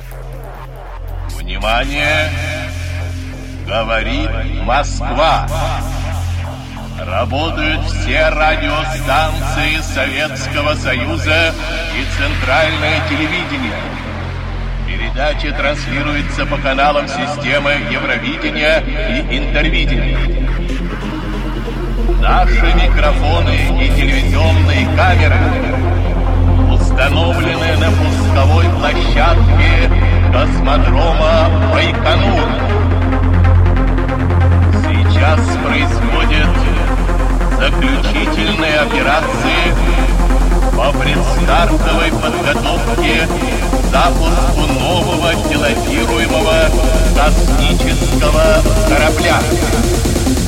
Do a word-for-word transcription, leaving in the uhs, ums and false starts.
Внимание! Говорит Москва. Работают все радиостанции Советского Союза и Центральное телевидение. Передача транслируется по каналам системы Евровидения и Интервидения. Наши микрофоны и телевизионные камеры установлены на пусковой площадке космодрома Байконур. Сейчас происходят заключительные операции по предстартовой подготовке к запуску нового пилотируемого космического корабля.